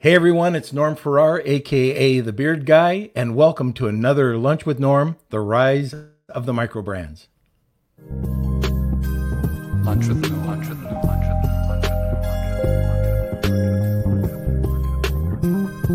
Hey everyone, it's Norm Farrar, aka The Beard Guy, and welcome to another Lunch with Norm, the rise of the microbrands. Lunch with Norm, lunch with Norm, lunch with Norm, lunch with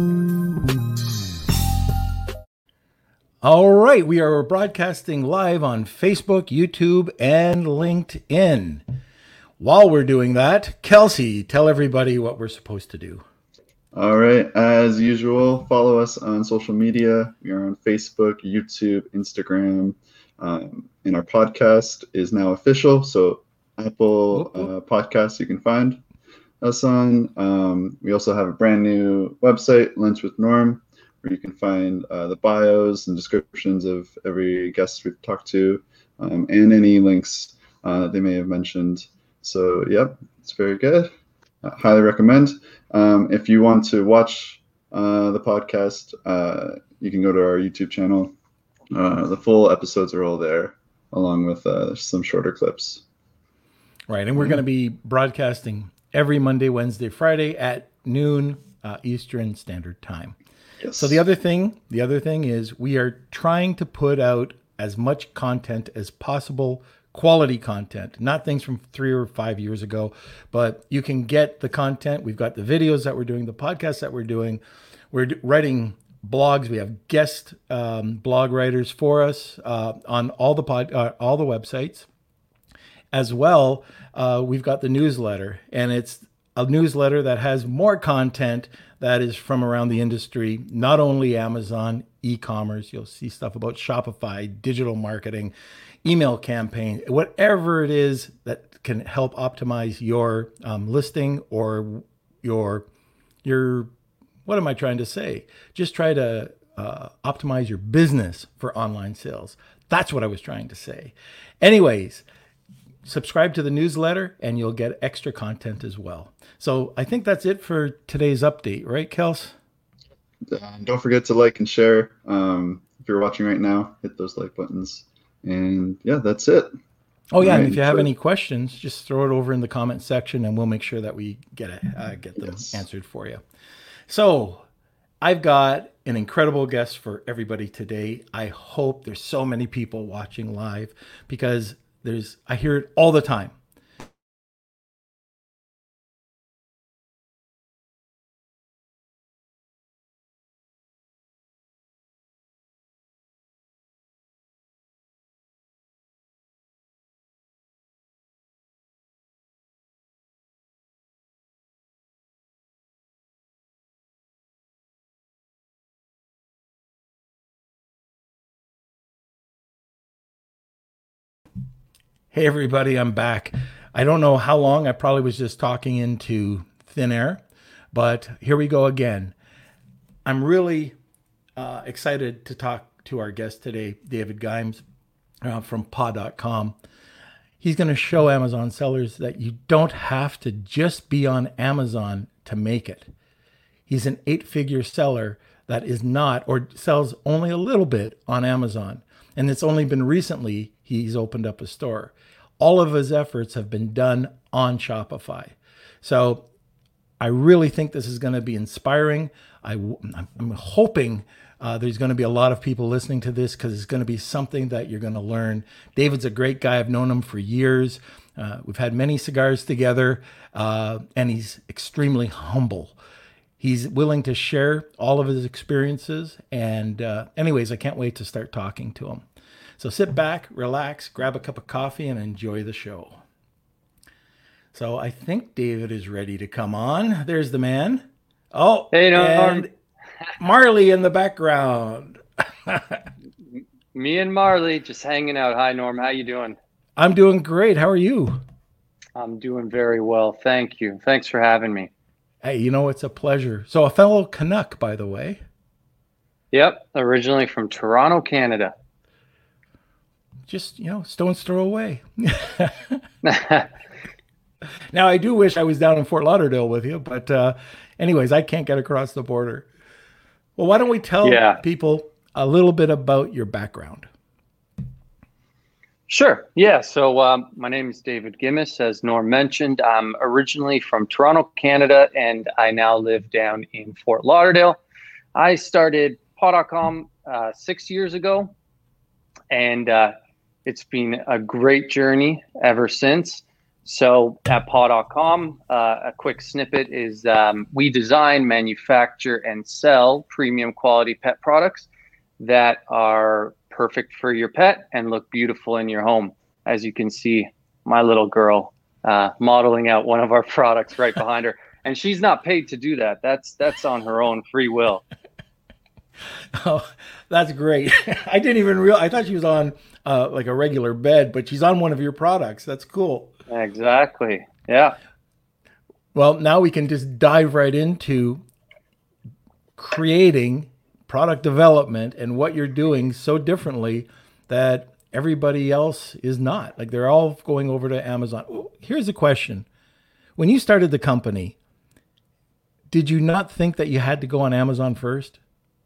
Norm. All right, we are broadcasting live on Facebook, YouTube, and LinkedIn. While we're doing that, Kelsey, tell everybody what we're supposed to do. All right. As usual, follow us on social media. We are on Facebook, YouTube, Instagram, and our podcast is now official. So Apple Podcasts you can find us on. We also have a brand new website, Lunch with Norm, where you can find the bios and descriptions of every guest we've talked to, and any links they may have mentioned. So, yep, it's very good. Highly recommend. If you want to watch the podcast, you can go to our YouTube channel. The full episodes are all there, along with some shorter clips. Right, and we're going to be broadcasting every Monday, Wednesday, Friday at noon Eastern Standard Time. Yes. So the other thing is we are trying to put out as much content as possible. Quality content, not things from 3 or 5 years ago, but you can get the content. We've got the videos that we're doing, the podcasts that we're doing. We're writing blogs. We have guest blog writers for us on all the websites. As well, we've got the newsletter, and it's a newsletter that has more content that is from around the industry, not only Amazon, e-commerce. You'll see stuff about Shopify, digital marketing, email campaign, whatever it is that can help optimize your listing or your, what am I trying to say? Just try to optimize your business for online sales. That's what I was trying to say. Anyways, subscribe to the newsletter and you'll get extra content as well. So I think that's it for today's update, right, Kels? Don't forget to like and share. If you're watching right now, hit those like buttons. And yeah, that's it. Oh yeah, and if you have any questions, just throw it over in the comment section, and we'll make sure that we get them answered for you. So I've got an incredible guest for everybody today. I hope there's so many people watching live because I hear it all the time. Hey everybody, I'm back. I don't know how long. I probably was just talking into thin air, but here we go again. I'm really excited to talk to our guest today, David Gimes from paw.com. He's going to show Amazon sellers that you don't have to just be on Amazon to make it. He's an 8-figure seller that is not, or sells only a little bit on Amazon. And it's only been recently he's opened up a store. All of his efforts have been done on Shopify. So I really think this is going to be inspiring. I'm hoping there's going to be a lot of people listening to this because it's going to be something that you're going to learn. David's a great guy. I've known him for years. We've had many cigars together, and he's extremely humble. He's willing to share all of his experiences. And anyways, I can't wait to start talking to him. So sit back, relax, grab a cup of coffee, and enjoy the show. So I think David is ready to come on. There's the man. Oh, hey, and Marley in the background. Me and Marley just hanging out. Hi, Norm. How you doing? I'm doing great. How are you? I'm doing very well. Thank you. Thanks for having me. Hey, it's a pleasure. So a fellow Canuck, by the way. Yep. Originally from Toronto, Canada. Just, stone's throw away. Now, I do wish I was down in Fort Lauderdale with you, but anyways, I can't get across the border. Well, why don't we tell people a little bit about your background? Sure. Yeah. So my name is David Gimmis, as Norm mentioned. I'm originally from Toronto, Canada, and I now live down in Fort Lauderdale. I started paw.com 6 years ago, and it's been a great journey ever since. So at paw.com, a quick snippet is we design, manufacture, and sell premium quality pet products that are perfect for your pet and look beautiful in your home. As you can see, my little girl modeling out one of our products right behind her. And she's not paid to do that. That's on her own free will. Oh, that's great. I didn't even realize. I thought she was on like a regular bed, but she's on one of your products. That's cool. Exactly. Yeah. Well, now we can just dive right into creating product development and what you're doing so differently that everybody else is not. Like they're all going over to Amazon. Oh, here's a question. When you started the company, did you not think that you had to go on Amazon first?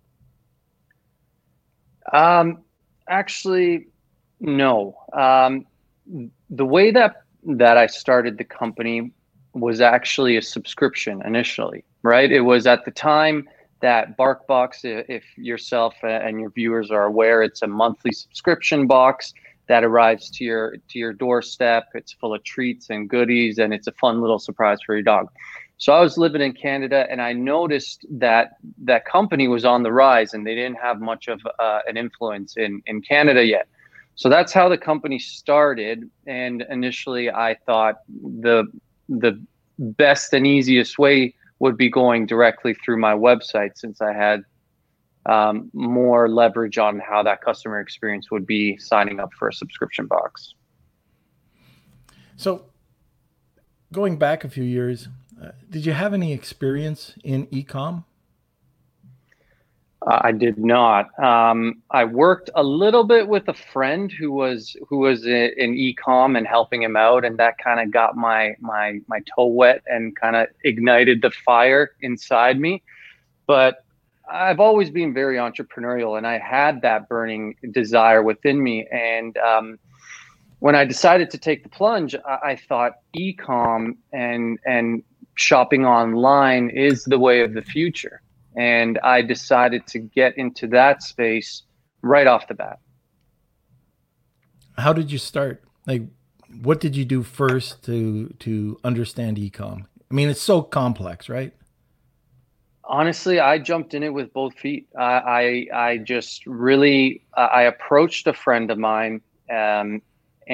Actually, no. The way that I started the company was actually a subscription initially, right? It was at the time that BarkBox, if yourself and your viewers are aware, it's a monthly subscription box that arrives to your doorstep. It's full of treats and goodies, and it's a fun little surprise for your dog. So I was living in Canada, and I noticed that that company was on the rise, and they didn't have much of an influence in Canada yet. So that's how the company started. And initially, I thought the best and easiest way would be going directly through my website, since I had more leverage on how that customer experience would be signing up for a subscription box. So going back a few years, did you have any experience in e-com? I did not. I worked a little bit with a friend who was in e-com and helping him out, and that kind of got my toe wet and kind of ignited the fire inside me. But I've always been very entrepreneurial, and I had that burning desire within me. And when I decided to take the plunge, I thought e-com and shopping online is the way of the future. And I decided to get into that space right off the bat. How did you start? Like, what did you do first to understand e-com? I mean, it's so complex, right? Honestly, I jumped in it with both feet. I just really, I approached a friend of mine and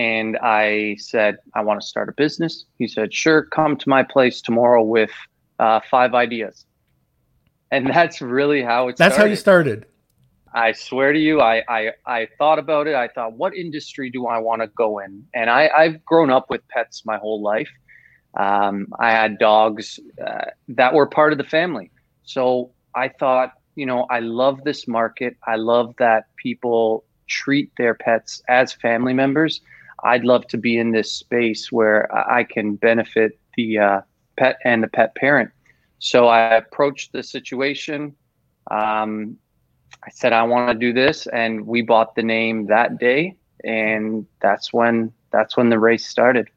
I said, I want to start a business. He said, sure, come to my place tomorrow with 5 ideas. And that's really how it started. That's how you started. I swear to you, I thought about it. I thought, what industry do I want to go in? And I've grown up with pets my whole life. I had dogs that were part of the family. So I thought, I love this market. I love that people treat their pets as family members. I'd love to be in this space where I can benefit the pet and the pet parent. So I approached the situation. I said, I want to do this. And we bought the name that day. And that's when the race started.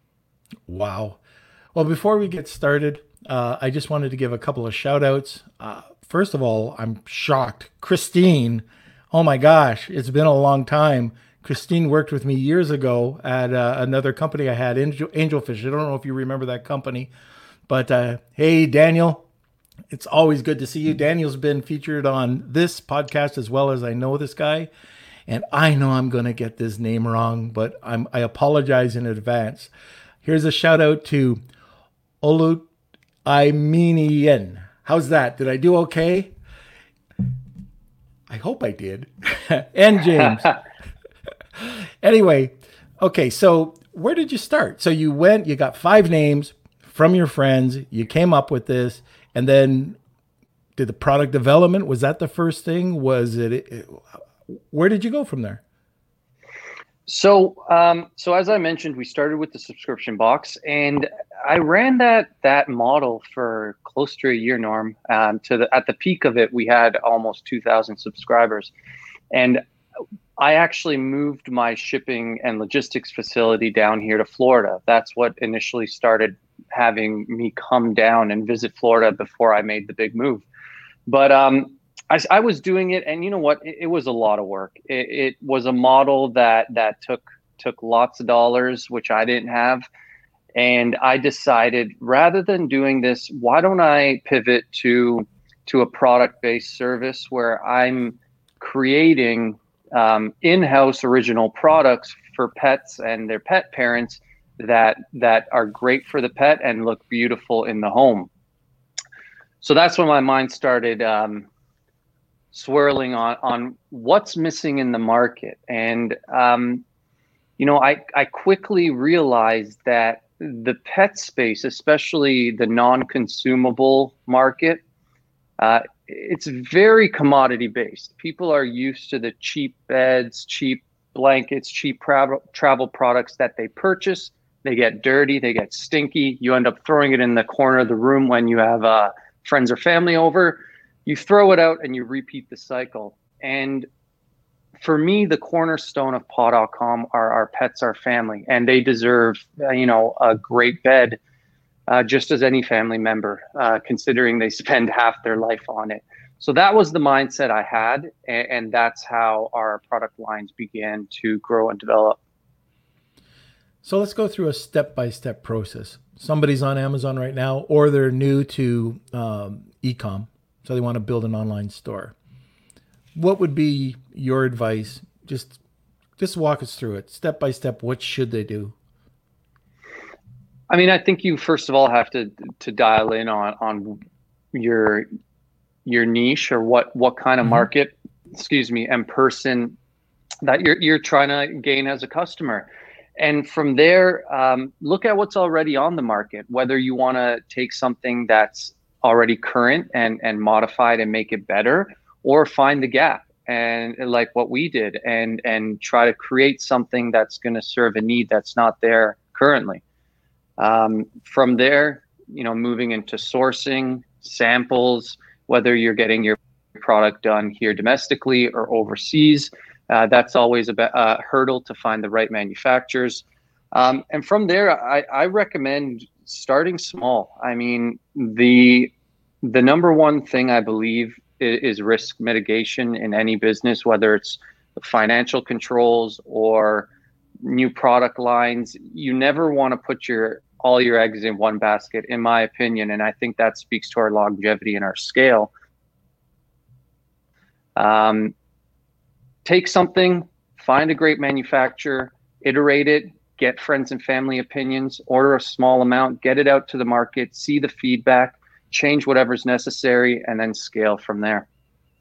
Wow. Well, before we get started, I just wanted to give a couple of shout outs. First of all, I'm shocked. Christine, oh my gosh, it's been a long time. Christine worked with me years ago at another company I had, Angelfish. I don't know if you remember that company. But hey, Daniel, it's always good to see you. Daniel's been featured on this podcast as well as I know this guy. And I know I'm going to get this name wrong, but I apologize in advance. Here's a shout out to Olut Imenian. How's that? Did I do okay? I hope I did. And James. Anyway, okay, so where did you start? So you got 5 names from your friends, you came up with this, and then did the product development? Was that the first thing? Where did you go from there? So as I mentioned, we started with the subscription box, and I ran that model for close to a year, Norm. At the peak of it, we had almost 2,000 subscribers, and I actually moved my shipping and logistics facility down here to Florida. That's what initially started having me come down and visit Florida before I made the big move. But I was doing it, and you know what? It was a lot of work. It was a model that took lots of dollars, which I didn't have. And I decided, rather than doing this, why don't I pivot to a product-based service where I'm creating in-house original products for pets and their pet parents that are great for the pet and look beautiful in the home. So that's when my mind started swirling on what's missing in the market. And I quickly realized that the pet space, especially the non-consumable market, it's very commodity based. People are used to the cheap beds, cheap blankets, cheap travel products that they purchase. They get dirty, they get stinky. You end up throwing it in the corner of the room when you have friends or family over. You throw it out and you repeat the cycle. And for me, the cornerstone of paw.com are our pets, our family, and they deserve, a great bed, just as any family member, considering they spend half their life on it. So that was the mindset I had, and that's how our product lines began to grow and develop. So let's go through a step-by-step process. Somebody's on Amazon right now, or they're new to e-com, so they want to build an online store. What would be your advice? Just walk us through it, step by step. What should they do? I mean, I think you first of all have to dial in on your niche, or what kind of market, and person that you're trying to gain as a customer. And from there, look at what's already on the market, whether you want to take something that's already current and modify it and make it better, or find the gap, and like what we did, and try to create something that's going to serve a need that's not there currently. From there, moving into sourcing, samples, whether you're getting your product done here domestically or overseas, that's always a hurdle to find the right manufacturers. And from there, I recommend starting small. I mean, the number one thing I believe is risk mitigation in any business, whether it's financial controls or new product lines. You never want to put all your eggs in one basket, in my opinion. And I think that speaks to our longevity and our scale. Take something, find a great manufacturer, iterate it, get friends and family opinions, order a small amount, get it out to the market, see the feedback, change whatever's necessary, and then scale from there.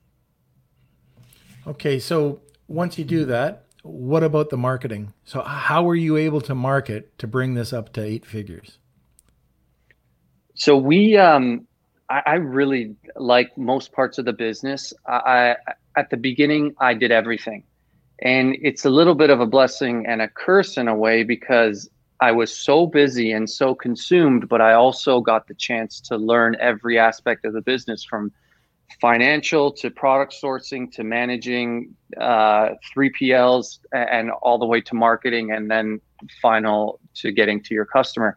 Okay, so once you do that, what about the marketing? So how were you able to market to bring this up to 8 figures? So we, I really, like most parts of the business, at the beginning, I did everything. And it's a little bit of a blessing and a curse in a way, because I was so busy and so consumed, but I also got the chance to learn every aspect of the business, from financial to product sourcing to managing 3PLs, and all the way to marketing, and then final to getting to your customer.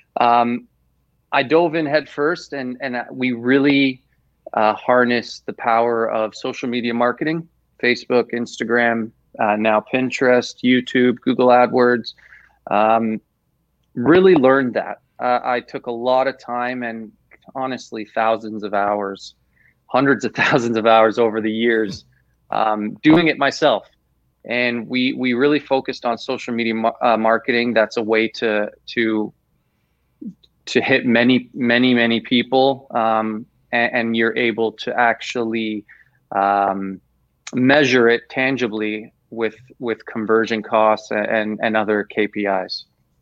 I dove in head first, and we really harnessed the power of social media marketing, Facebook, Instagram, now Pinterest, YouTube, Google AdWords. Really learned that. I took a lot of time, and honestly, thousands of hours, hundreds of thousands of hours over the years, doing it myself. And we really focused on social media marketing. That's a way to hit many people, and you're able to actually measure it tangibly with conversion costs and other KPIs.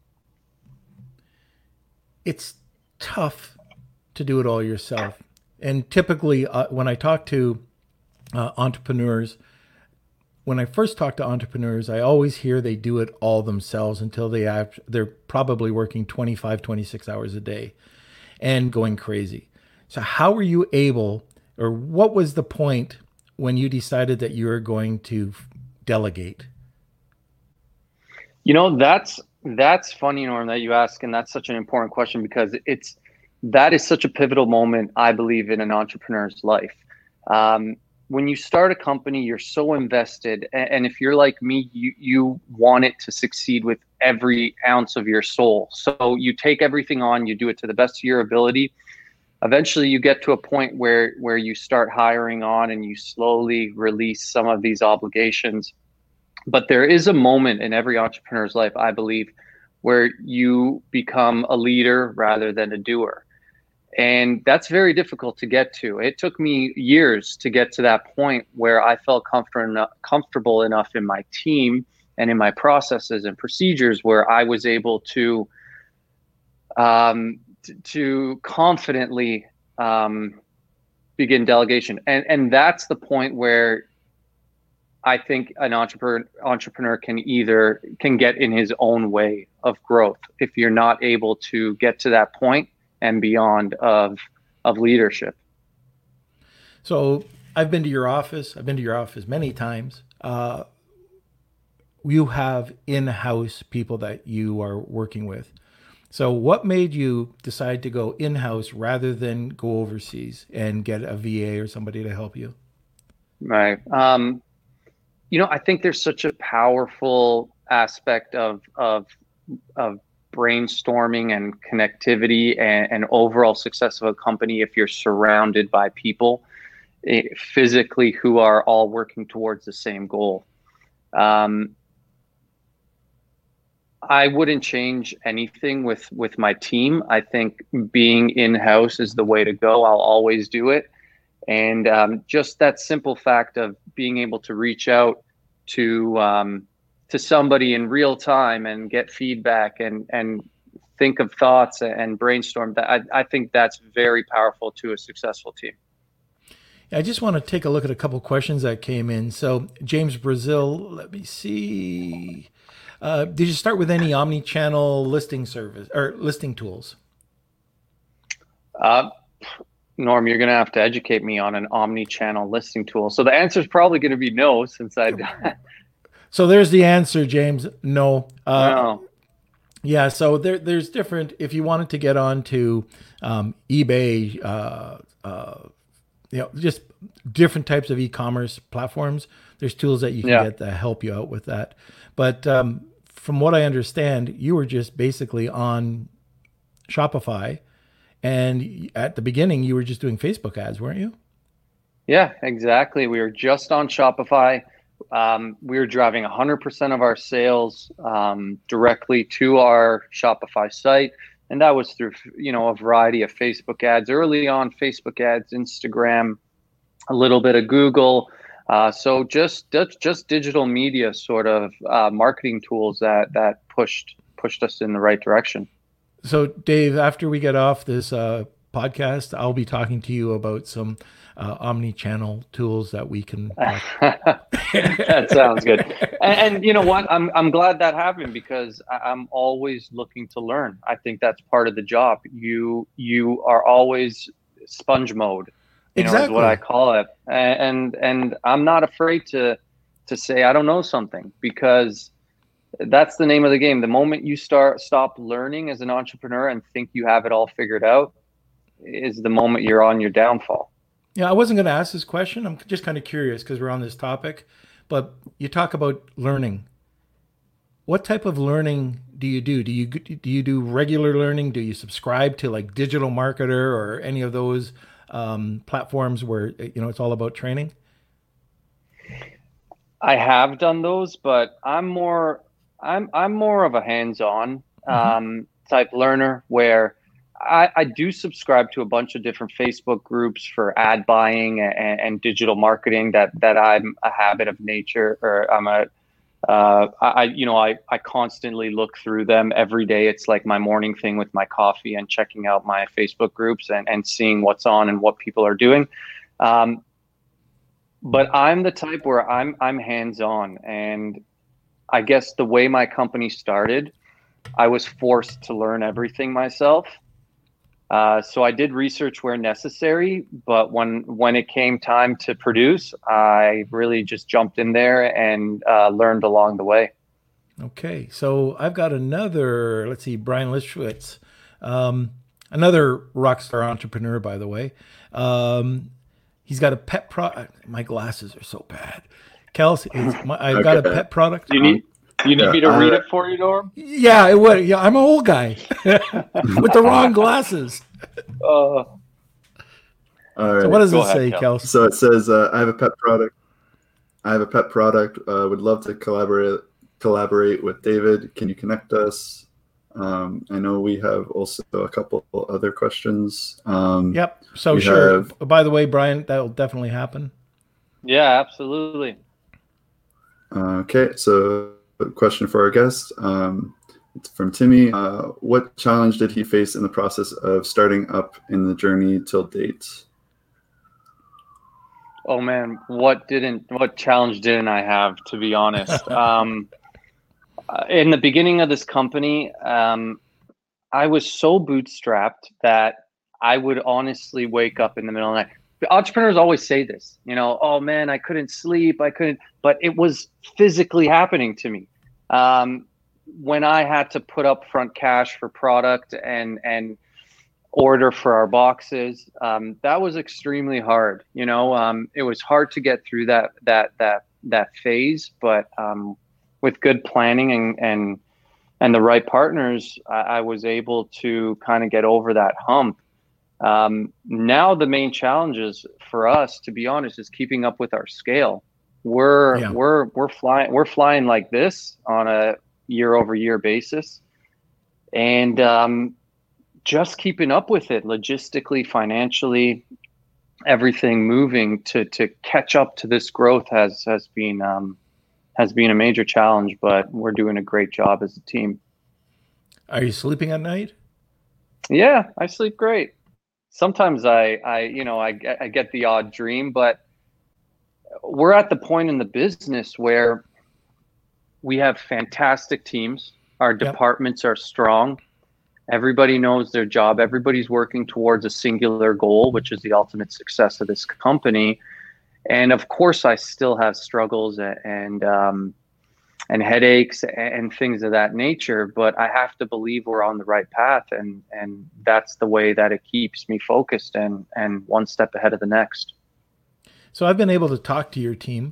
It's tough to do it all yourself. And typically when I talk to entrepreneurs, when I first talk to entrepreneurs, I always hear they do it all themselves until they're probably working 25, 26 hours a day and going crazy. So how were you able, or what was the point when you decided that you were going to delegate? You know, that's funny, Norm, that you ask, and that's such an important question because that is such a pivotal moment, I believe, in an entrepreneur's life. When you start a company, you're so invested, and if you're like me, you want it to succeed with every ounce of your soul. So you take everything on, you do it to the best of your ability. Eventually, you get to a point where you start hiring on, and you slowly release some of these obligations. But there is a moment in every entrepreneur's life, I believe, where you become a leader rather than a doer. And that's very difficult to get to. It took me years to get to that point where I felt comfortable enough in my team and in my processes and procedures where I was able to confidently begin delegation. And that's the point where I think an entrepreneur can get in his own way of growth if you're not able to get to that point and beyond of leadership. So I've been to your office. I've been to your office many times. You have in-house people that you are working with. So what made you decide to go in-house rather than go overseas and get a VA or somebody to help you? Right. I think there's such a powerful aspect of brainstorming and connectivity and overall success of a company if you're surrounded by people physically who are all working towards the same goal. I wouldn't change anything with my team. I think being in-house is the way to go. I'll always do it. And just that simple fact of being able to reach out to somebody in real time and get feedback and think of thoughts and brainstorm, that I think that's very powerful to a successful team. I just want to take a look at a couple questions that came in. So James Brazil, let me see. Did you start with any omni-channel listing service or listing tools? Norm, you're going to have to educate me on an omni-channel listing tool. So the answer is probably going to be no, since I. So there's the answer, James. No. No. Yeah. So there's different. If you wanted to get onto eBay, just different types of e-commerce platforms, there's tools that you can get that help you out with that. But from what I understand, you were just basically on Shopify. And at the beginning, you were just doing Facebook ads, weren't you? Yeah, exactly. We were just on Shopify. We were driving 100% of our sales directly to our Shopify site. And that was through, a variety of Facebook ads. Early on, Facebook ads, Instagram, a little bit of Google. So just digital media sort of marketing tools that pushed us in the right direction. So, Dave, after we get off this podcast, I'll be talking to you about some omni-channel tools that we can. That sounds good. And you know what? I'm glad that happened because I'm always looking to learn. I think that's part of the job. You are always sponge mode. Exactly. Is what I call it. And I'm not afraid to say I don't know something because that's the name of the game. The moment you stop learning as an entrepreneur and think you have it all figured out is the moment you're on your downfall. Yeah, I wasn't going to ask this question. I'm just kind of curious because we're on this topic, but you talk about learning. What type of learning do you do? Do you do regular learning? Do you subscribe to like Digital Marketer or any of those platforms where it's all about training? I have done those, but I'm more of a hands-on type learner where I do subscribe to a bunch of different Facebook groups for ad buying and digital marketing that I'm a habit of nature, or I constantly look through them every day. It's like my morning thing with my coffee and checking out my Facebook groups and seeing what's on and what people are doing. But I'm the type where I'm hands-on, and I guess the way my company started, I was forced to learn everything myself. So I did research where necessary, but when it came time to produce, I really just jumped in there and learned along the way. Okay, so I've got another, let's see, Brian Lischwitz, another rock star entrepreneur, by the way. He's got a pet product. My glasses are so bad. Kels, I've got a Okay. pet product. You need me to Yeah, read it for you, Norm? Yeah, it would. Yeah, I'm an old guy with the wrong glasses. All right. So what does Go it ahead, say, Kels. Kels? So it says, I have a pet product. Would love to collaborate with David. Can you connect us? I know we have also a couple other questions. Yep. So we sure. have- By the way, Brian, that'll definitely happen. Yeah, absolutely. Okay, so a question for our guest. It's from Timmy. What challenge did he face in the process of starting up in the journey till date? Oh man, what challenge didn't I have, to be honest? In the beginning of this company, I was so bootstrapped that I would honestly wake up in the middle of the night. The entrepreneurs always say this, oh man, I couldn't sleep, but it was physically happening to me. When I had to put up front cash for product and order for our boxes, that was extremely hard. It was hard to get through that phase, but with good planning and the right partners, I was able to kind of get over that hump. Now the main challenges for us, to be honest, is keeping up with our scale. We're flying like this on a year-over-year basis, and just keeping up with it logistically, financially, everything moving to catch up to this growth has been a major challenge, but we're doing a great job as a team. Are you sleeping at night? Yeah, I sleep great. Sometimes I get the odd dream, but we're at the point in the business where we have fantastic teams. Our departments are strong. Everybody knows their job. Everybody's working towards a singular goal, which is the ultimate success of this company. And of course, I still have struggles and headaches and things of that nature, but I have to believe we're on the right path, and that's the way that it keeps me focused and one step ahead of the next. So I've been able to talk to your team.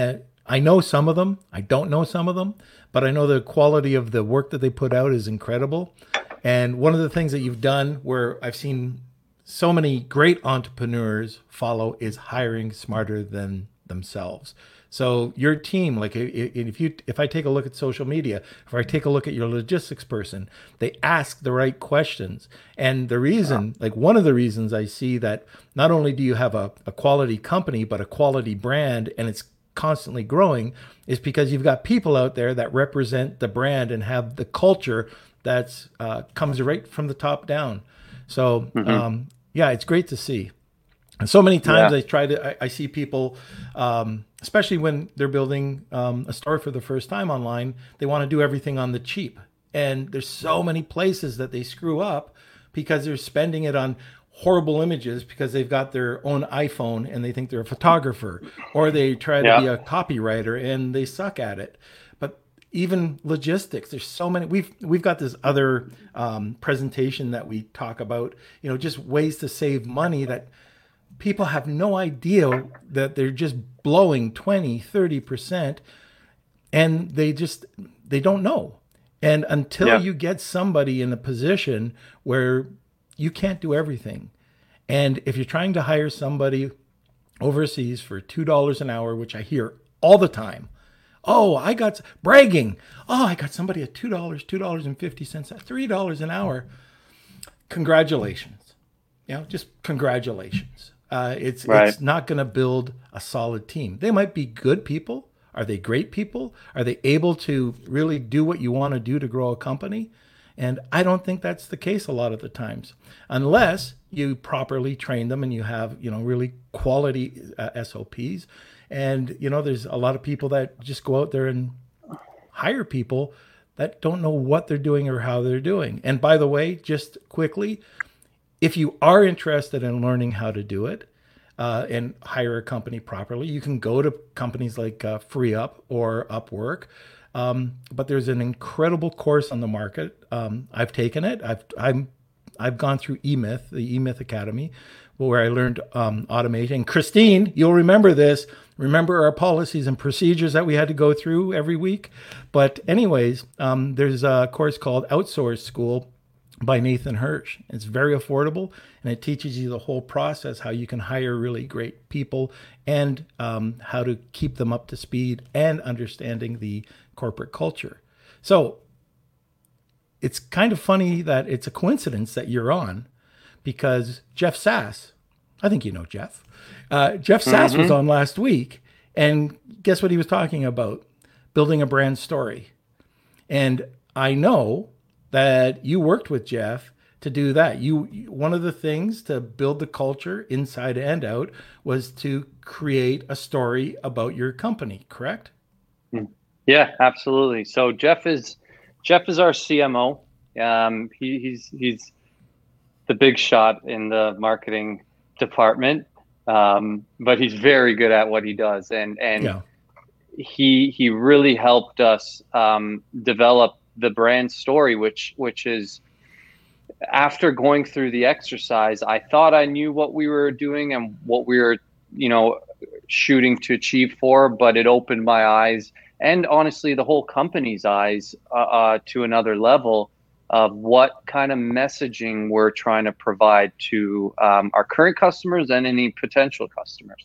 I know some of them. I don't know some of them, but I know the quality of the work that they put out is incredible. And one of the things that you've done where I've seen so many great entrepreneurs follow is hiring smarter than themselves. So your team, like if I take a look at social media, if I take a look at your logistics person, they ask the right questions. And the reason, like one of the reasons I see that not only do you have a quality company, but a quality brand, and it's constantly growing, is because you've got people out there that represent the brand and have the culture that's comes right from the top down. So yeah, it's great to see. And so many times I see people, especially when they're building a store for the first time online, they want to do everything on the cheap. And there's so many places that they screw up because they're spending it on horrible images because they've got their own iPhone and they think they're a photographer, or they try to be a copywriter and they suck at it. But even logistics, there's so many. We've got this other presentation that we talk about, just ways to save money that people have no idea that they're just blowing 20, 30%, and they don't know. And until you get somebody in a position where you can't do everything. And if you're trying to hire somebody overseas for $2 an hour, which I hear all the time, I got somebody at $2, $2.50, at $3 an hour. Congratulations. Just congratulations. It's not going to build a solid team. They might be good people. Are they great people? Are they able to really do what you want to do to grow a company? And I don't think that's the case a lot of the times, unless you properly train them and you have, really quality SOPs. And, there's a lot of people that just go out there and hire people that don't know what they're doing or how they're doing. And by the way, just quickly, if you are interested in learning how to do it and hire a company properly, you can go to companies like FreeUp or Upwork. But there's an incredible course on the market. I've taken it. I've gone through eMyth, the eMyth Academy, where I learned automation. Christine, you'll remember this. Remember our policies and procedures that we had to go through every week. But anyways, there's a course called Outsource School by Nathan Hirsch. It's very affordable, and it teaches you the whole process, how you can hire really great people and how to keep them up to speed and understanding the corporate culture. So it's kind of funny that it's a coincidence that you're on, because Jeff Sass, I think you know Jeff. Jeff Sass was on last week, and guess what he was talking about? Building a brand story. And I know that you worked with Jeff to do that. One of the things to build the culture inside and out was to create a story about your company, correct? Yeah, absolutely. So Jeff is our CMO. He's the big shot in the marketing department, but he's very good at what he does, and Yeah. he really helped us develop the brand story, which is, after going through the exercise, I thought I knew what we were doing and what we were, shooting to achieve for, but it opened my eyes, and honestly, the whole company's eyes, to another level of what kind of messaging we're trying to provide to our current customers and any potential customers.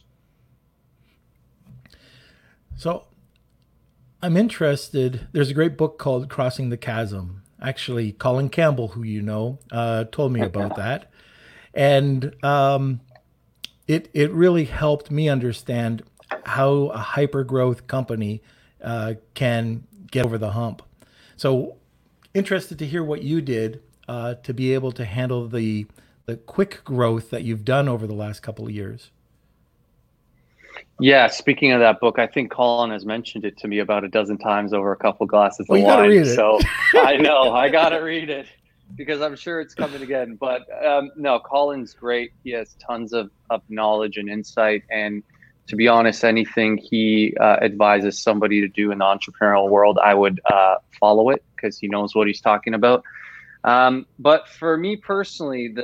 So I'm interested. There's a great book called Crossing the Chasm. Actually, Colin Campbell, who you know, told me about that. And it really helped me understand how a hyper-growth company can get over the hump. So interested to hear what you did to be able to handle the quick growth that you've done over the last couple of years. Yeah, speaking of that book, I think Colin has mentioned it to me about a dozen times over a couple glasses of you gotta wine. read it. So I know I gotta read it because I'm sure it's coming again. But no, Colin's great. He has tons of knowledge and insight. And to be honest, anything he advises somebody to do in the entrepreneurial world, I would follow it because he knows what he's talking about. But for me personally,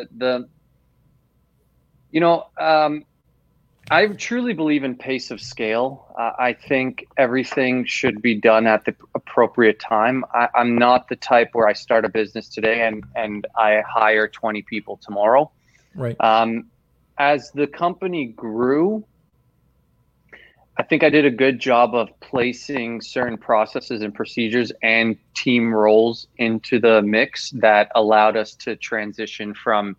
I truly believe in pace of scale. I think everything should be done at the appropriate time. I'm not the type where I start a business today and I hire 20 people tomorrow. Right. As the company grew, I think I did a good job of placing certain processes and procedures and team roles into the mix that allowed us to transition from,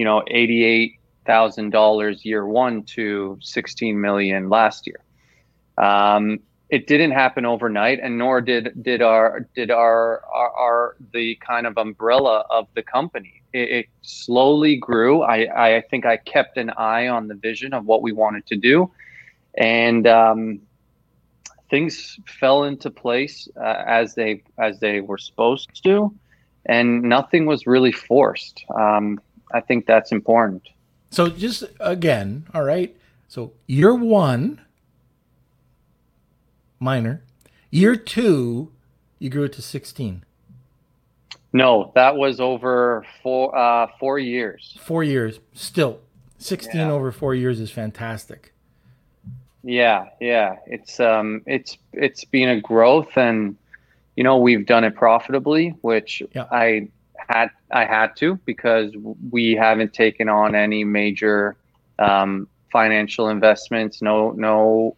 $88,000 year one to 16 million last year. It didn't happen overnight, and nor did our the kind of umbrella of the company. It slowly grew. I think I kept an eye on the vision of what we wanted to do, and things fell into place as they were supposed to, and nothing was really forced. I think that's important. So just again, all right. So year one, minor. Year two, you grew it to 16. No, that was over 4 years. 4 years. Still, 16 over 4 years is fantastic. Yeah. It's been a growth, and we've done it profitably, which I had to, because we haven't taken on any major financial investments, no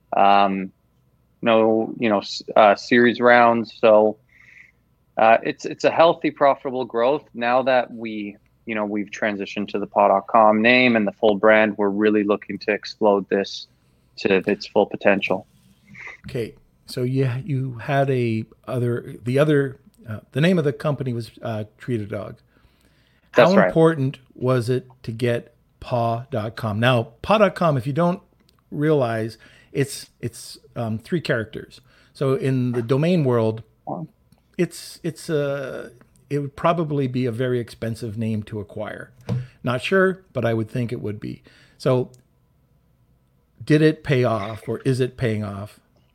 series rounds. So it's a healthy, profitable growth. Now that we've transitioned to the paw.com name and the full brand, we're really looking to explode this to its full potential. Okay, so you had the name of the company was Treat a Dog. That's How right. important was it to get paw.com? Now, paw.com, if you don't realize, it's 3 characters. So in the domain world, it's it would probably be a very expensive name to acquire. Not sure, but I would think it would be. So did it pay off, or is it paying off?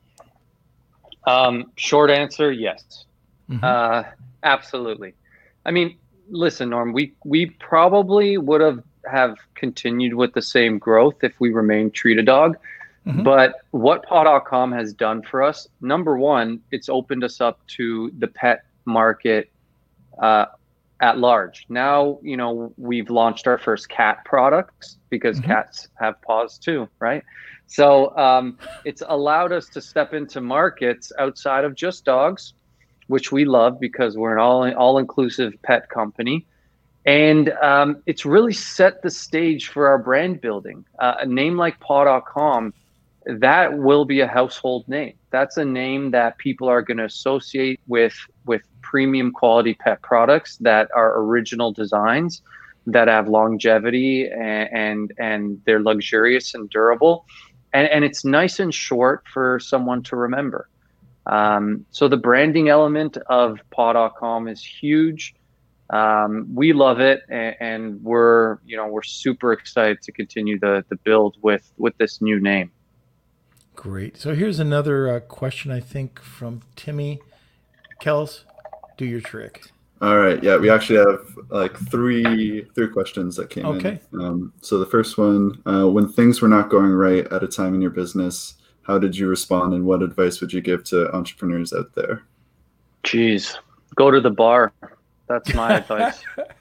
Short answer, yes. Absolutely. I mean, listen, Norm, we probably would have continued with the same growth if we remained Treat a Dog. But what paw.com has done for us, number one, it's opened us up to the pet market at large. Now, you know, we've launched our first cat products because cats have paws too, right? So it's allowed us to step into markets outside of just dogs, which we love because we're an all-inclusive pet company. And it's really set the stage for our brand building. A name like paw.com, that will be a household name. That's a name that people are going to associate with premium quality pet products that are original designs, that have longevity, and they're luxurious and durable. And it's nice and short for someone to remember. So the branding element of paw.com is huge. We love it, and we're super excited to continue the build with this new name. Great. So here's another question, I think, from Timmy. Kels, do your trick. All right. Yeah, we actually have like three questions that came in. So the first one, when things were not going right at a time in your business, how did you respond, and what advice would you give to entrepreneurs out there? Jeez, go to the bar. That's my advice.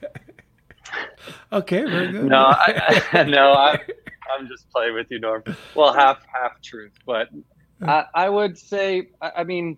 Okay, very good. No, I'm just playing with you, Norm. Well, half truth, but I would say, I mean,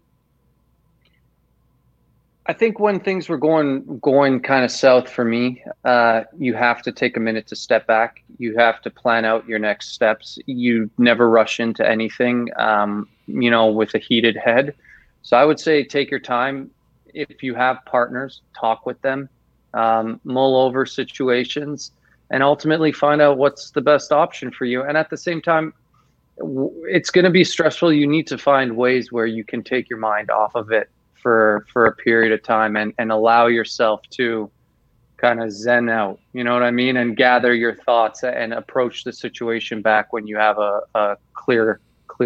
I think when things were going kind of south for me, you have to take a minute to step back. You have to plan out your next steps. You never rush into anything, with a heated head. So I would say take your time. If you have partners, talk with them, mull over situations, and ultimately find out what's the best option for you. And at the same time, it's going to be stressful. You need to find ways where you can take your mind off of it for a period of time and allow yourself to kind of zen out, you know what I mean? And gather your thoughts and approach the situation back when you have a clear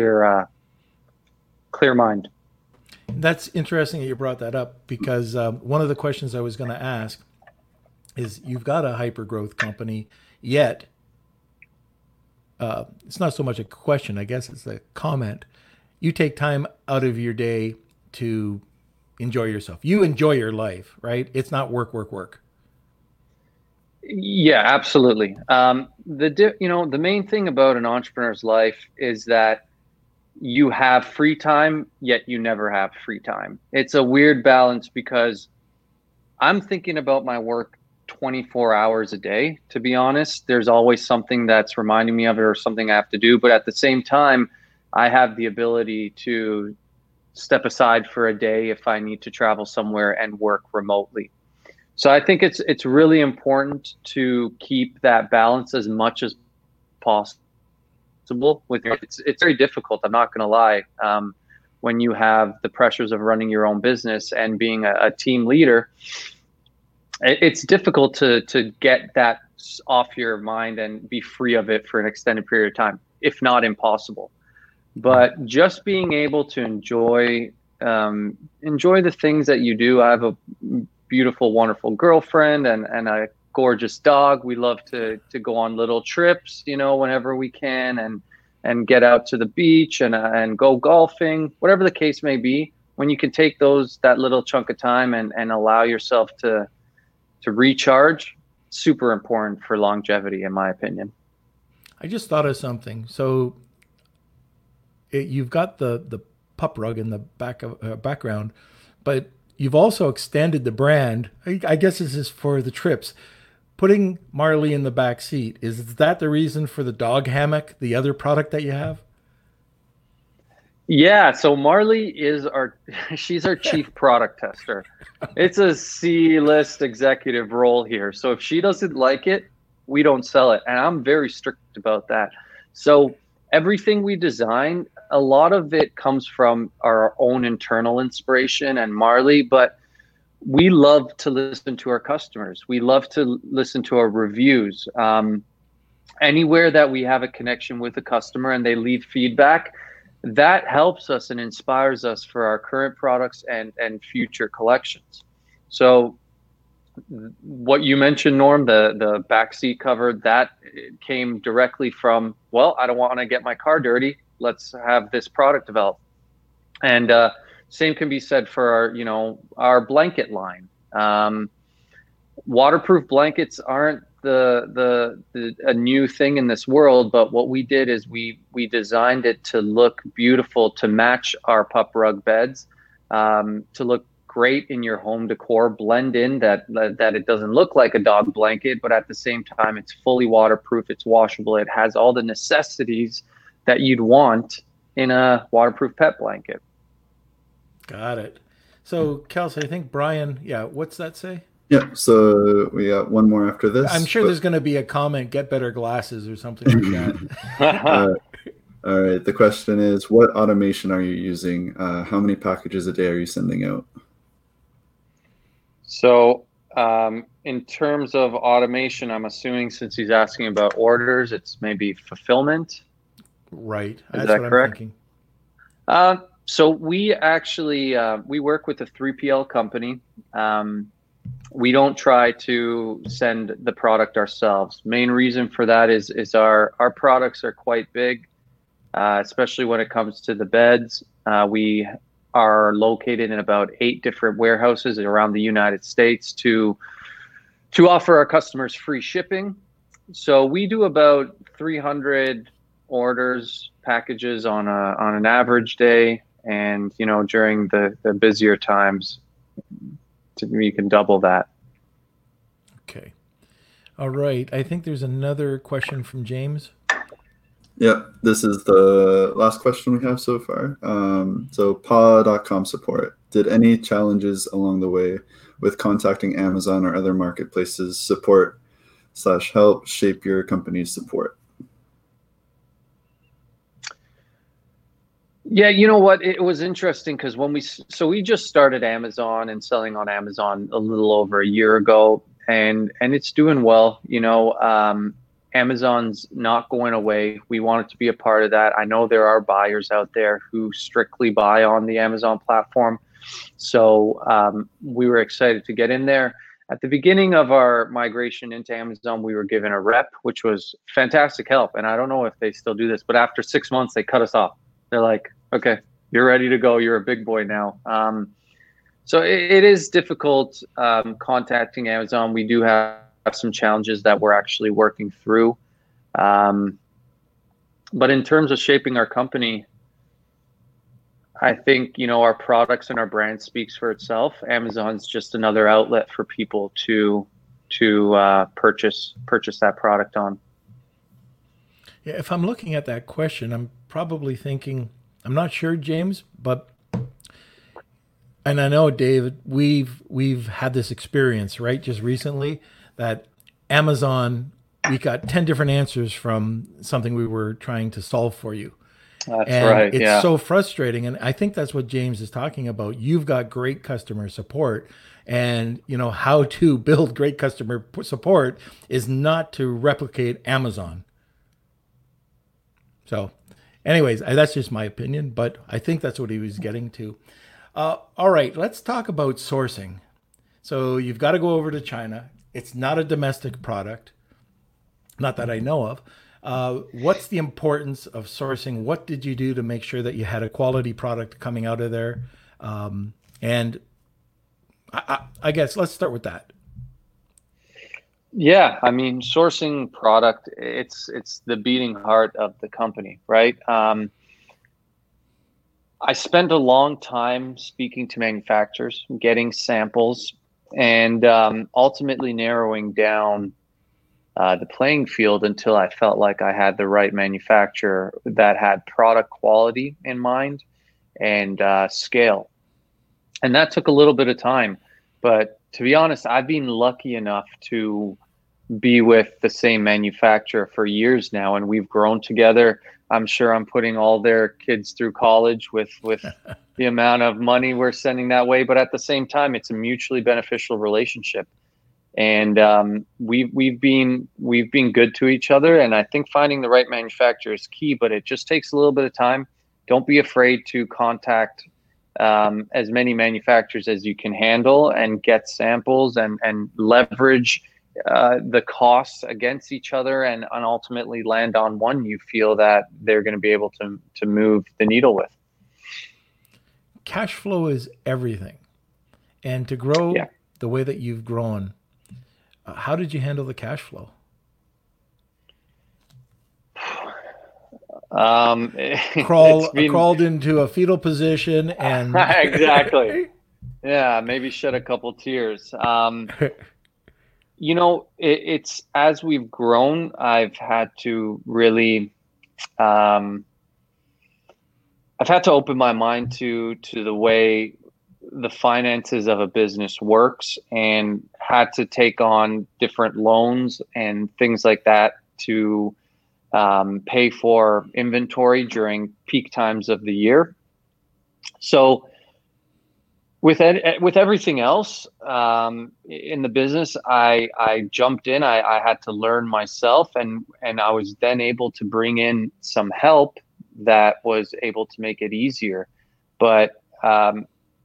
mind. That's interesting that you brought that up, because one of the questions I was going to ask is, you've got a hyper growth company, yet it's not so much a question, I guess it's a comment. You take time out of your day to enjoy yourself. You enjoy your life, right? It's not work, work, work. Yeah, absolutely. The main thing about an entrepreneur's life is that you have free time, yet you never have free time. It's a weird balance, because I'm thinking about my work 24 hours a day, to be honest. There's always something that's reminding me of it or something I have to do. But at the same time, I have the ability to step aside for a day if I need to travel somewhere and work remotely. So I think it's really important to keep that balance as much as possible. It's very difficult, I'm not going to lie, when you have the pressures of running your own business and being a team leader. It's difficult to get that off your mind and be free of it for an extended period of time, if not impossible. But just being able to enjoy the things that you do. I have a beautiful, wonderful girlfriend and a gorgeous dog. We love to go on little trips, whenever we can, and get out to the beach and go golfing, whatever the case may be. When you can take that little chunk of time and allow yourself to recharge, super important for longevity, in my opinion. I just thought of something. So you've got the pup rug in the background, but you've also extended the brand. I guess this is for the trips. Putting Marley in the back seat, is that the reason for the dog hammock, the other product that you have? Yeah, so Marley she's our chief product tester. It's a C-list executive role here. So if she doesn't like it, we don't sell it. And I'm very strict about that. So everything we design, a lot of it comes from our own internal inspiration and Marley, but we love to listen to our customers. We love to listen to our reviews. Anywhere that we have a connection with a customer and they leave feedback, that helps us and inspires us for our current products and future collections. So what you mentioned, Norm, the backseat cover, that came directly from, well, I don't want to get my car dirty. Let's have this product developed. And same can be said for our blanket line. Waterproof blankets aren't a new thing in this world, but what we did is we designed it to look beautiful, to match our pup rug beds, to look great in your home decor, blend in that it doesn't look like a dog blanket, but at the same time it's fully waterproof, it's washable, it has all the necessities that you'd want in a waterproof pet blanket. Got it. So, Kelsey, I think Brian, what's that say? Yeah, so we got one more after this. I'm sure there's going to be a comment, get better glasses or something like that. All right, the question is, what automation are you using? How many packages a day are you sending out? So in terms of automation, I'm assuming since he's asking about orders, it's maybe fulfillment. Right. Is that correct? I'm thinking. So we actually, we work with a 3PL company. We don't try to send the product ourselves. Main reason for that is our products are quite big, especially when it comes to the beds. We are located in about 8 different warehouses around the United States to offer our customers free shipping. So we do about 300 orders, packages on an average day, and during the busier times, you can double that. Okay. All right. I think there's another question from James. Yep, this is the last question we have so far. So paw.com support. Did any challenges along the way with contacting Amazon or other marketplaces support/help shape your company's support? Yeah, you know what? It was interesting because we just started Amazon and selling on Amazon a little over a year ago, and it's doing well. Amazon's not going away. We wanted to be a part of that. I know there are buyers out there who strictly buy on the Amazon platform. So we were excited to get in there. At the beginning of our migration into Amazon, we were given a rep, which was fantastic help. And I don't know if they still do this, but after 6 months, they cut us off. They're like, okay, you're ready to go. You're a big boy now. So it is difficult contacting Amazon. We do have some challenges that we're actually working through. But in terms of shaping our company, I think, our products and our brand speaks for itself. Amazon's just another outlet for people to purchase that product on. Yeah, if I'm looking at that question, I'm probably thinking, I'm not sure, James, and I know, David, we've had this experience, right? Just recently that Amazon, we got 10 different answers from something we were trying to solve for you. That's right. It's so frustrating. And I think that's what James is talking about. You've got great customer support, and how to build great customer support is not to replicate Amazon. So anyways, that's just my opinion, but I think that's what he was getting to. All right, let's talk about sourcing. So you've got to go over to China. It's not a domestic product, not that I know of. What's the importance of sourcing? What did you do to make sure that you had a quality product coming out of there? And I guess let's start with that. Yeah, I mean, sourcing product, it's the beating heart of the company, right? I spent a long time speaking to manufacturers, getting samples, and ultimately narrowing down the playing field until I felt like I had the right manufacturer that had product quality in mind and scale. And that took a little bit of time. But to be honest, I've been lucky enough to be with the same manufacturer for years now, and we've grown together. I'm sure I'm putting all their kids through college with the amount of money we're sending that way. But at the same time, it's a mutually beneficial relationship, and we've been good to each other. And I think finding the right manufacturer is key, but it just takes a little bit of time. Don't be afraid to contact as many manufacturers as you can handle and get samples and leverage the costs against each other and ultimately land on one you feel that they're going to be able to move the needle with. Cash flow is everything. And to grow the way that you've grown, how did you handle the cash flow? Crawled into a fetal position and exactly. Yeah, maybe shed a couple tears. It's as we've grown, I've had to really, I've had to open my mind to the way the finances of a business works, and had to take on different loans and things like that to pay for inventory during peak times of the year. So with everything else in the business, I jumped in. I had to learn myself, and I was then able to bring in some help that was able to make it easier. But I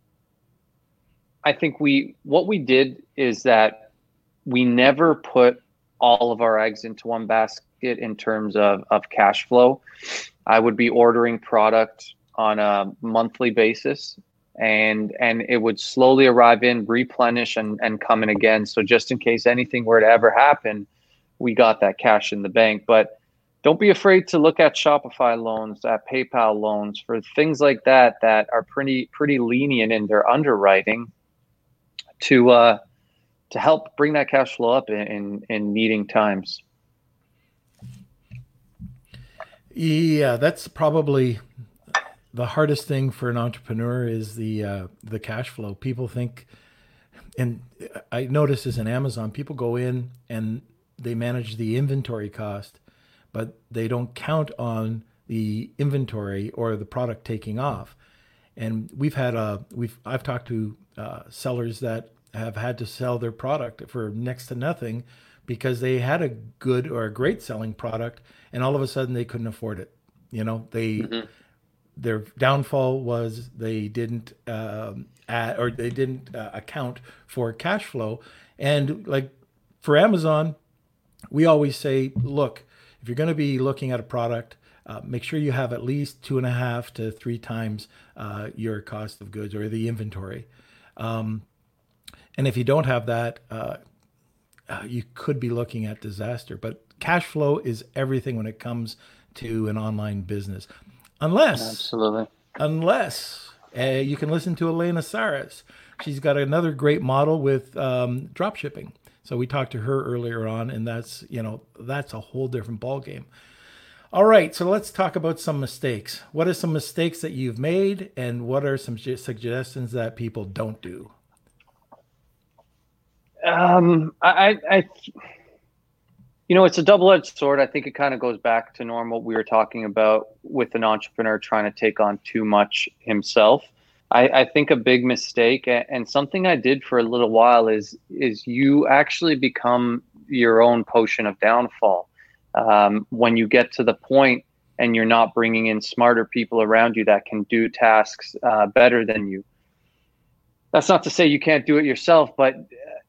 think what we did is that we never put all of our eggs into one basket in terms of cash flow. I would be ordering product on a monthly basis, and it would slowly arrive in, replenish, and come in again. So just in case anything were to ever happen, we got that cash in the bank. But don't be afraid to look at Shopify loans, at PayPal loans, for things like that are pretty lenient in their underwriting to help bring that cash flow up in needing times. Yeah, that's probably the hardest thing for an entrepreneur is the cash flow. People think, and I notice this in Amazon, people go in and they manage the inventory cost, but they don't count on the inventory or the product taking off. And I've talked to sellers that have had to sell their product for next to nothing because they had a good or a great selling product, and all of a sudden they couldn't afford it. Their downfall was they didn't account for cash flow. And like for Amazon, we always say, look, if you're going to be looking at a product, make sure you have at least 2.5 to 3 times your cost of goods or the inventory. And if you don't have that, you could be looking at disaster. But cash flow is everything when it comes to an online business. Unless you can listen to Elena Saras. She's got another great model with drop shipping. So we talked to her earlier on, and that's a whole different ballgame. All right, so let's talk about some mistakes. What are some mistakes that you've made, and what are some suggestions that people don't do? It's a double-edged sword. I think it kind of goes back to what we were talking about with an entrepreneur trying to take on too much himself. I think a big mistake, and something I did for a little while, is you actually become your own potion of downfall. When you get to the point and you're not bringing in smarter people around you that can do tasks better than you. That's not to say you can't do it yourself, but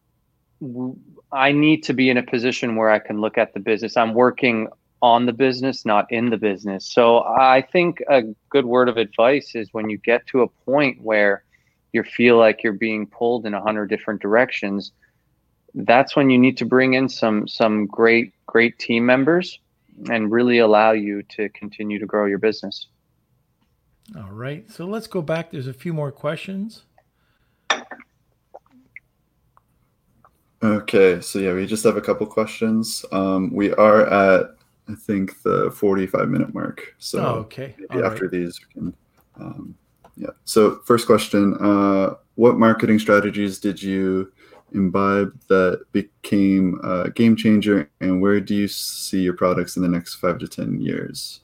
I need to be in a position where I can look at the business. I'm working on the business, not in the business. So I think a good word of advice is when you get to a point where you feel like you're being pulled in 100 different directions, that's when you need to bring in some great team members and really allow you to continue to grow your business. All right. So let's go back. There's a few more questions. Okay, so yeah, we just have a couple questions. We are at, I think, the 45-minute mark. So okay. Maybe after these, we can, So first question, what marketing strategies did you Imbibe that became a game changer, and where do you see your products in the next 5 to 10 years?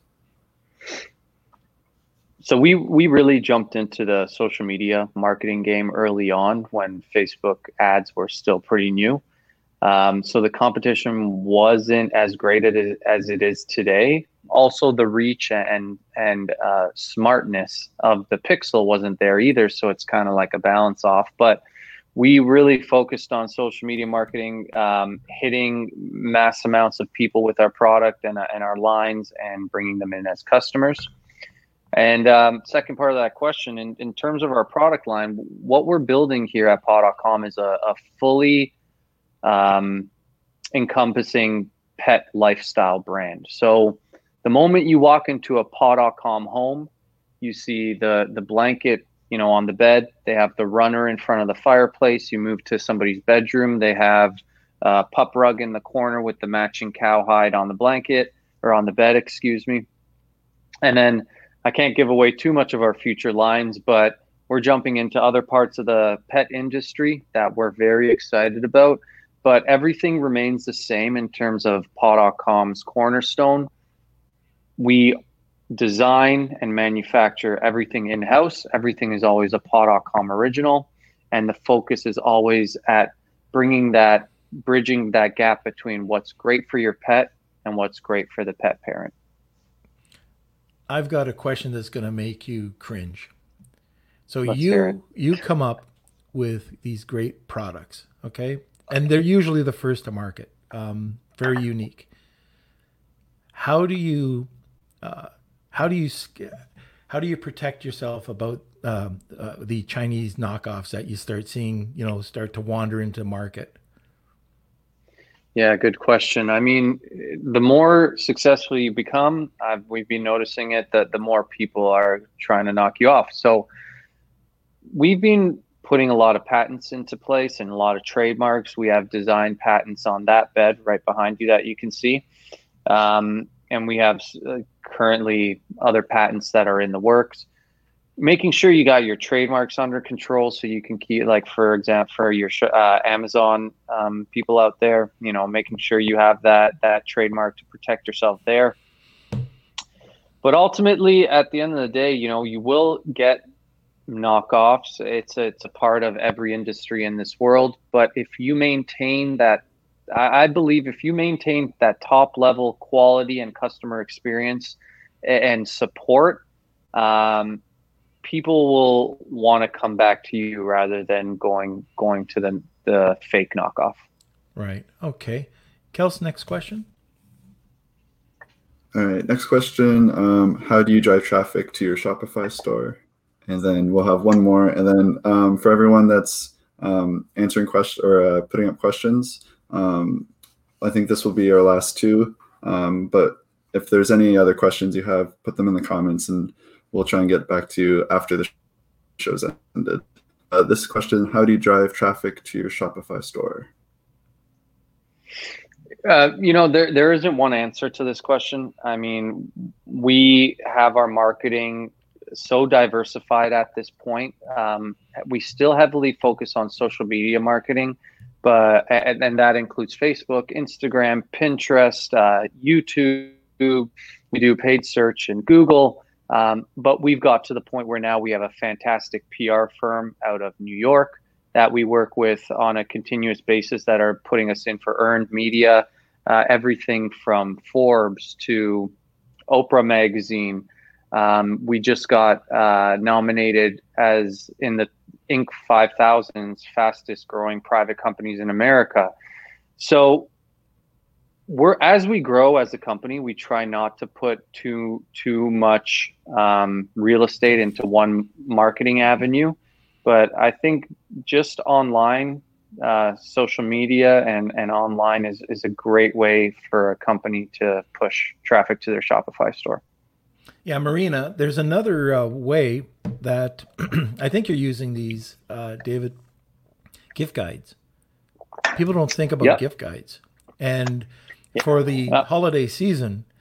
So we really jumped into the social media marketing game early on when Facebook ads were still pretty new. So the competition wasn't as great as it is today. Also, the reach and smartness of the Pixel wasn't there either. So it's kind of like a balance off. But we really focused on social media marketing, hitting mass amounts of people with our product and our lines and bringing them in as customers. And second part of that question, in terms of our product line, what we're building here at paw.com is a fully encompassing pet lifestyle brand. So the moment you walk into a paw.com home, you see the blanket, on the bed. They have the runner in front of the fireplace. You move to somebody's bedroom. They have a pup rug in the corner with the matching cowhide on the blanket or on the bed, excuse me. And then I can't give away too much of our future lines, but we're jumping into other parts of the pet industry that we're very excited about. But everything remains the same in terms of paw.com's cornerstone. We design and manufacture everything in-house. Everything is always a paw.com original. And the focus is always at bringing bridging that gap between what's great for your pet and what's great for the pet parent. I've got a question that's going to make you cringe. So Let's hear it. you come up with these great products, okay? And they're usually the first to market, very unique. How do you protect yourself about the Chinese knockoffs that you start seeing, start to wander into market? Yeah, good question. I mean, the more successful you become, we've been noticing it, that the more people are trying to knock you off. So we've been putting a lot of patents into place and a lot of trademarks. We have design patents on that bed right behind you that you can see. And we have currently other patents that are in the works. Making sure you got your trademarks under control so you can keep, like, for example, for your Amazon people out there, making sure you have that trademark to protect yourself there. But ultimately, at the end of the day, you will get knockoffs. It's a part of every industry in this world. But if you maintain that, I believe if you maintain that top level quality and customer experience and support, people will want to come back to you rather than going to the fake knockoff. Right. Okay. Kels, next question. All right, next question. How do you drive traffic to your Shopify store? And then we'll have one more. And then for everyone that's answering questions or putting up questions, I think this will be our last two. But if there's any other questions you have, put them in the comments and we'll try and get back to you after the show's ended. This question, how do you drive traffic to your Shopify store? There isn't one answer to this question. I mean, we have our marketing so diversified at this point. We still heavily focus on social media marketing, and that includes Facebook, Instagram, Pinterest, YouTube. We do paid search in Google. But we've got to the point where now we have a fantastic PR firm out of New York that we work with on a continuous basis that are putting us in for earned media, everything from Forbes to Oprah Magazine. We just got nominated as in the Inc. 5000's fastest growing private companies in America. So as we grow as a company, we try not to put too much real estate into one marketing avenue. But I think just online, social media and online is a great way for a company to push traffic to their Shopify store. Yeah, Marina, there's another way that I think you're using these, David, gift guides. People don't think about gift guides. And for the holiday season,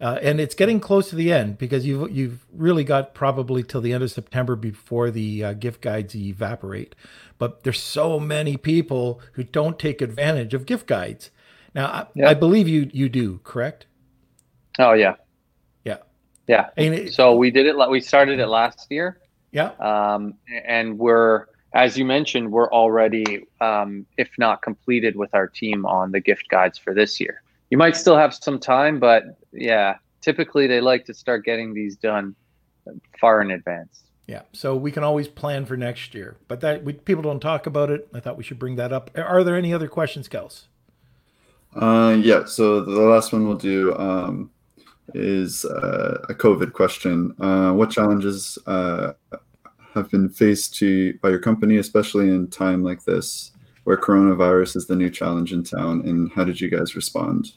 And it's getting close to the end because you've really got probably till the end of September before the gift guides evaporate. But there's so many people who don't take advantage of gift guides. Now, I believe you do, correct? Oh yeah. Yeah. Yeah. So we did it. We started it last year. Yeah. And we're, as you mentioned, we're already, if not completed with our team on the gift guides for this year. You might still have some time, but yeah, typically they like to start getting these done far in advance. Yeah. So we can always plan for next year, but people don't talk about it. I thought we should bring that up. Are there any other questions, Kels? Yeah. So the last one we'll do is a COVID question. What challenges have been faced by your company, especially in time like this, where coronavirus is the new challenge in town, and how did you guys respond?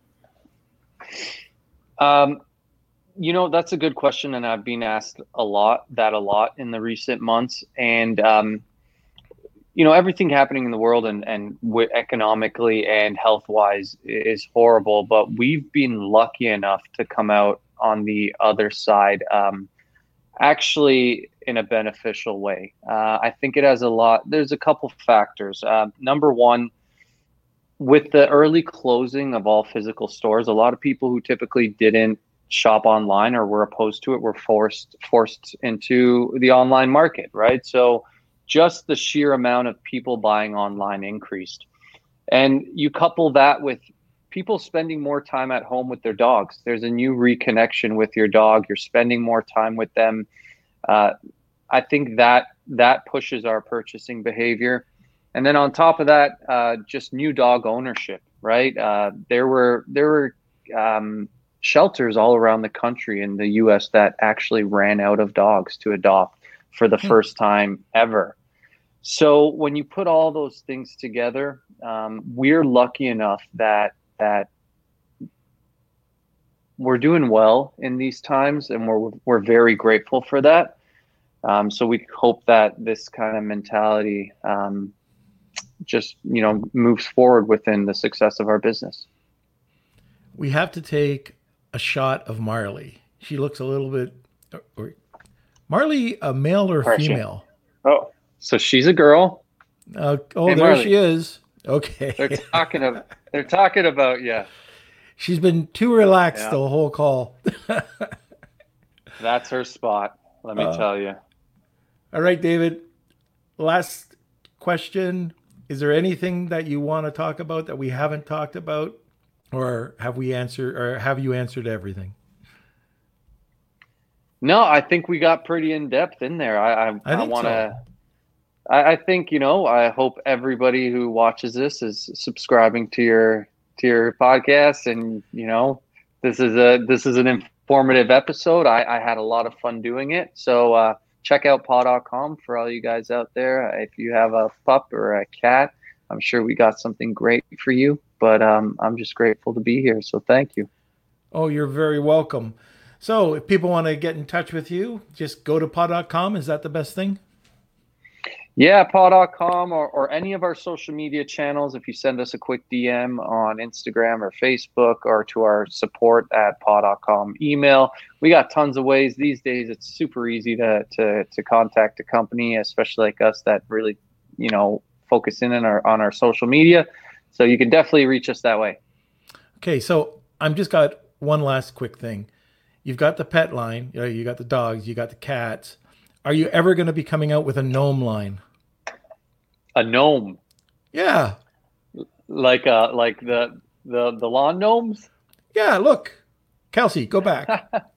That's a good question, and I've been asked a lot in the recent months. And everything happening in the world and economically and health-wise is horrible, but we've been lucky enough to come out on the other side, actually in a beneficial way. I think it has there's a couple factors. Number one, with the early closing of all physical stores, a lot of people who typically didn't shop online or were opposed to it were forced into the online market, right? So just the sheer amount of people buying online increased. And you couple that with people spending more time at home with their dogs. There's a new reconnection with your dog. You're spending more time with them. I think that pushes our purchasing behavior. And then on top of that, just new dog ownership, right? There were shelters all around the country in the US that actually ran out of dogs to adopt for the first time ever. So when you put all those things together, we're lucky enough that we're doing well in these times, and we're very grateful for that. So we hope that this kind of mentality just moves forward within the success of our business. We have to take a shot of Marley. She looks a little bit. Marley, a male or female? Oh, so she's a girl. Hey, there Marley. She is. Okay. They're talking about yeah. She's been too relaxed the whole call. That's her spot. Let me tell you. All right, David. Last question. Is there anything that you want to talk about that we haven't talked about, or have you answered everything? No, I think we got pretty in depth in there. I want to. I think I hope everybody who watches this is subscribing to your podcast, and this is an informative episode. I had a lot of fun doing it. So check out paw.com for all you guys out there. If you have a pup or a cat, I'm sure we got something great for you. But I'm just grateful to be here. So thank you. Oh, you're very welcome. So if people want to get in touch with you, just go to paw.com. Is that the best thing? Yeah, paw.com or any of our social media channels. If you send us a quick DM on Instagram or Facebook, or to our support at paw.com email, we got tons of ways. These days, it's super easy to contact a company, especially like us that really, focus in on our social media. So you can definitely reach us that way. Okay, so I'm just got one last quick thing. You've got the pet line, you got the dogs, you got the cats. Are you ever going to be coming out with a gnome line? A gnome? Yeah. Like the lawn gnomes? Yeah, look. Kelsey, go back.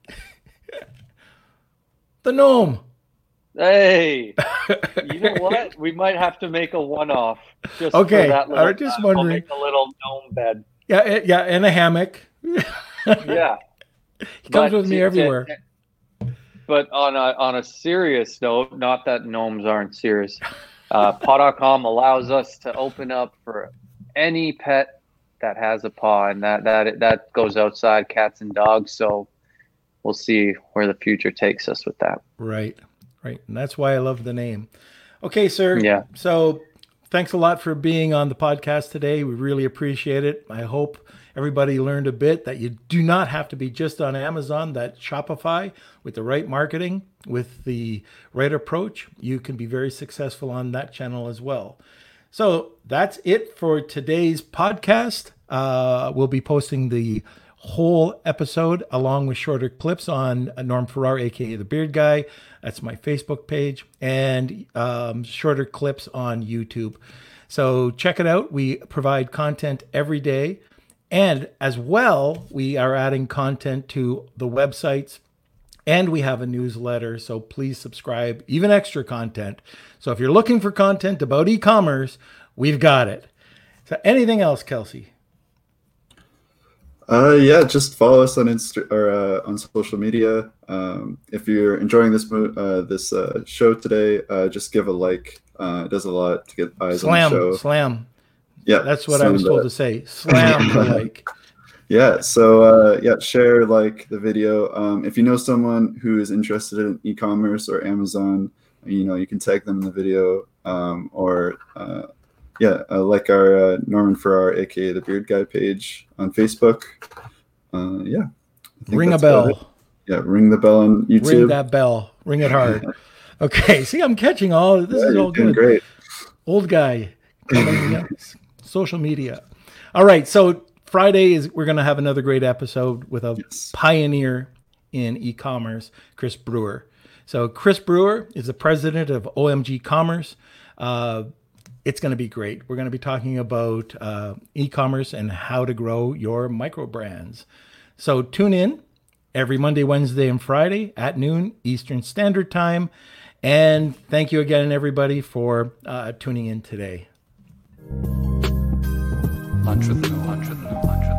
The gnome. Hey, you know what? We might have to make a one-off. Just okay, for that little, I'm just wondering. We'll make a little gnome bed. Yeah, and a hammock. Yeah. He comes with me everywhere. But on a serious note, not that gnomes aren't serious, paw.com allows us to open up for any pet that has a paw, and that goes outside cats and dogs. So we'll see where the future takes us with that. Right. And that's why I love the name. Okay, sir. Yeah. So thanks a lot for being on the podcast today. We really appreciate it. I hope everybody learned a bit that you do not have to be just on Amazon, that Shopify, with the right marketing, with the right approach, you can be very successful on that channel as well. So that's it for today's podcast. We'll be posting the whole episode along with shorter clips on Norm Farrar, aka The Beard Guy. That's my Facebook page, and shorter clips on YouTube. So check it out. We provide content every day. And as well, we are adding content to the websites, and we have a newsletter. So please subscribe, even extra content. So if you're looking for content about e-commerce, we've got it. So anything else, Kelsey? Yeah, just follow us on on social media. If you're enjoying this show today, just give a like. It does a lot to get eyes on the show. Slam. Yeah, that's what I was told to say. Slam the like. Yeah. So share like the video. If you know someone who is interested in e-commerce or Amazon, you can tag them in the video. Like our Norman Farrar, aka The Beard Guy page on Facebook. Ring a bell. Yeah, ring the bell on YouTube. Ring that bell. Ring it hard. Okay. See, I'm catching all this. Is all good. Great. Old guy. Social media. All right. So Friday we're going to have another great episode with a pioneer in e-commerce, Chris Brewer. So Chris Brewer is the president of OMG Commerce. It's going to be great. We're going to be talking about e-commerce and how to grow your micro brands. So tune in every Monday, Wednesday, and Friday at noon Eastern Standard Time. And thank you again, everybody, for tuning in today. Lunch with the